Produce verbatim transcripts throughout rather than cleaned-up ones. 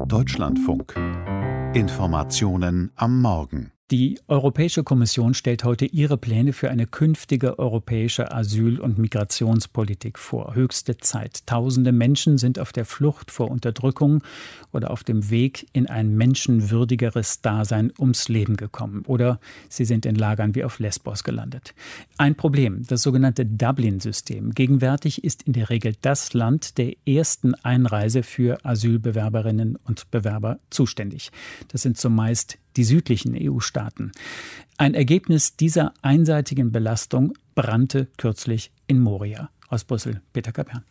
Deutschlandfunk. Informationen am Morgen. Die Europäische Kommission stellt heute ihre Pläne für eine künftige europäische Asyl- und Migrationspolitik vor. Höchste Zeit. Tausende Menschen sind auf der Flucht vor Unterdrückung oder auf dem Weg in ein menschenwürdigeres Dasein ums Leben gekommen. Oder sie sind in Lagern wie auf Lesbos gelandet. Ein Problem, das sogenannte Dublin-System. Gegenwärtig ist in der Regel das Land der ersten Einreise für Asylbewerberinnen und Bewerber zuständig. Das sind zumeist die südlichen E U-Staaten. Ein Ergebnis dieser einseitigen Belastung brannte kürzlich in Moria. Aus Brüssel, Peter Kapern.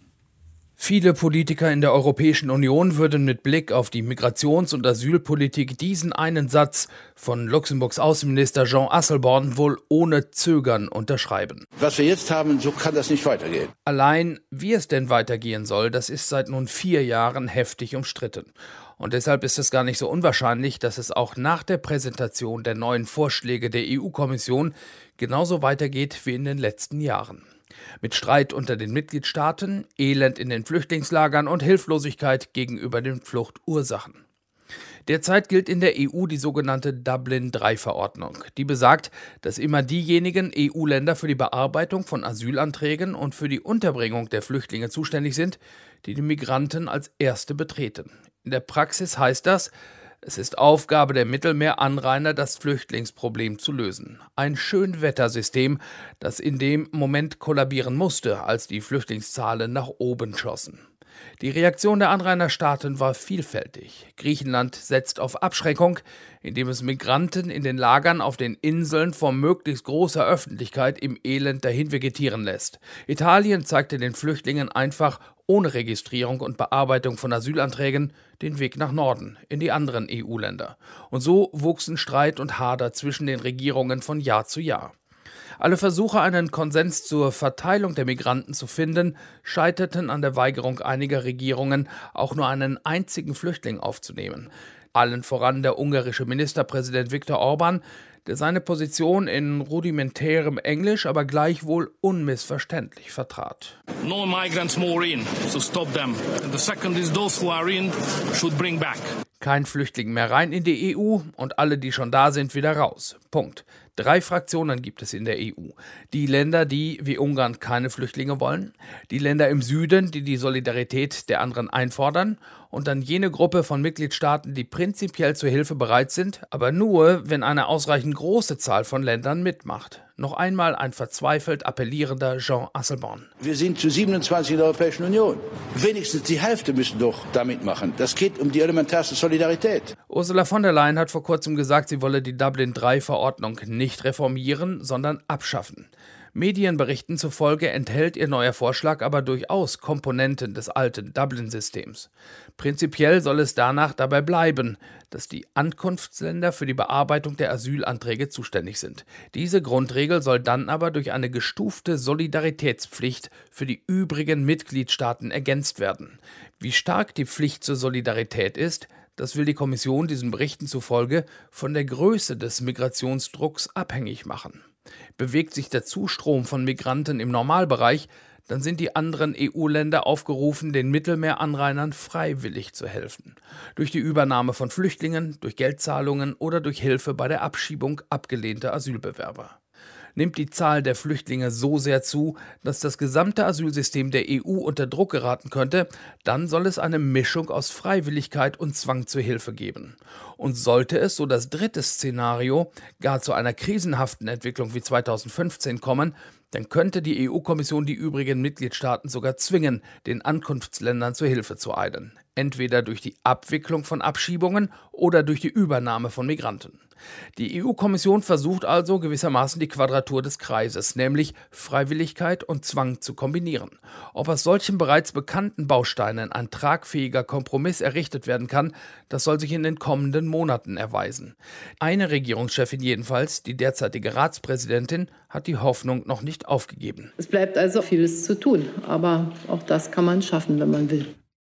Viele Politiker in der Europäischen Union würden mit Blick auf die Migrations- und Asylpolitik diesen einen Satz von Luxemburgs Außenminister Jean Asselborn wohl ohne Zögern unterschreiben. Was wir jetzt haben, so kann das nicht weitergehen. Allein, wie es denn weitergehen soll, das ist seit nun vier Jahren heftig umstritten. Und deshalb ist es gar nicht so unwahrscheinlich, dass es auch nach der Präsentation der neuen Vorschläge der E U-Kommission genauso weitergeht wie in den letzten Jahren. Mit Streit unter den Mitgliedstaaten, Elend in den Flüchtlingslagern und Hilflosigkeit gegenüber den Fluchtursachen. Derzeit gilt in der E U die sogenannte Dublin drei Verordnung. Die besagt, dass immer diejenigen E U-Länder für die Bearbeitung von Asylanträgen und für die Unterbringung der Flüchtlinge zuständig sind, die die Migranten als Erste betreten. In der Praxis heißt das, es ist Aufgabe der Mittelmeeranrainer, das Flüchtlingsproblem zu lösen. Ein Schönwettersystem, das in dem Moment kollabieren musste, als die Flüchtlingszahlen nach oben schossen. Die Reaktion der Anrainerstaaten war vielfältig. Griechenland setzt auf Abschreckung, indem es Migranten in den Lagern auf den Inseln vor möglichst großer Öffentlichkeit im Elend dahin vegetieren lässt. Italien zeigte den Flüchtlingen einfach ohne Registrierung und Bearbeitung von Asylanträgen den Weg nach Norden, in die anderen E U-Länder. Und so wuchsen Streit und Hader zwischen den Regierungen von Jahr zu Jahr. Alle Versuche, einen Konsens zur Verteilung der Migranten zu finden, scheiterten an der Weigerung einiger Regierungen, auch nur einen einzigen Flüchtling aufzunehmen. Allen voran der ungarische Ministerpräsident Viktor Orbán, der seine Position in rudimentärem Englisch, aber gleichwohl unmissverständlich vertrat. No migrants more in, so stop them. And the second is those who are in should bring back. Kein Flüchtling mehr rein in die E U und alle, die schon da sind, wieder raus. Punkt. Drei Fraktionen gibt es in der E U. Die Länder, die, wie Ungarn, keine Flüchtlinge wollen. Die Länder im Süden, die die Solidarität der anderen einfordern. Und dann jene Gruppe von Mitgliedstaaten, die prinzipiell zur Hilfe bereit sind, aber nur, wenn eine ausreichend große Zahl von Ländern mitmacht. Noch einmal ein verzweifelt appellierender Jean Asselborn. Wir sind zu siebenundzwanzig in der Europäischen Union. Wenigstens die Hälfte müssen doch da mitmachen. Das geht um die elementarste Solidarität. Ursula von der Leyen hat vor kurzem gesagt, sie wolle die Dublin drei Verordnung nicht reformieren, sondern abschaffen. Medienberichten zufolge enthält ihr neuer Vorschlag aber durchaus Komponenten des alten Dublin-Systems. Prinzipiell soll es danach dabei bleiben, dass die Ankunftsländer für die Bearbeitung der Asylanträge zuständig sind. Diese Grundregel soll dann aber durch eine gestufte Solidaritätspflicht für die übrigen Mitgliedstaaten ergänzt werden. Wie stark die Pflicht zur Solidarität ist, das will die Kommission diesen Berichten zufolge von der Größe des Migrationsdrucks abhängig machen. Bewegt sich der Zustrom von Migranten im Normalbereich, dann sind die anderen E U-Länder aufgerufen, den Mittelmeeranrainern freiwillig zu helfen. Durch die Übernahme von Flüchtlingen, durch Geldzahlungen oder durch Hilfe bei der Abschiebung abgelehnter Asylbewerber. Nimmt die Zahl der Flüchtlinge so sehr zu, dass das gesamte Asylsystem der E U unter Druck geraten könnte, dann soll es eine Mischung aus Freiwilligkeit und Zwang zur Hilfe geben. Und sollte es, so das dritte Szenario, gar zu einer krisenhaften Entwicklung wie zweitausendfünfzehn kommen, dann könnte die E U-Kommission die übrigen Mitgliedstaaten sogar zwingen, den Ankunftsländern zur Hilfe zu eilen. Entweder durch die Abwicklung von Abschiebungen oder durch die Übernahme von Migranten. Die E U-Kommission versucht also gewissermaßen die Quadratur des Kreises, nämlich Freiwilligkeit und Zwang zu kombinieren. Ob aus solchen bereits bekannten Bausteinen ein tragfähiger Kompromiss errichtet werden kann, das soll sich in den kommenden Monaten erweisen. Eine Regierungschefin jedenfalls, die derzeitige Ratspräsidentin, hat die Hoffnung noch nicht aufgegeben. Es bleibt also vieles zu tun, aber auch das kann man schaffen, wenn man will.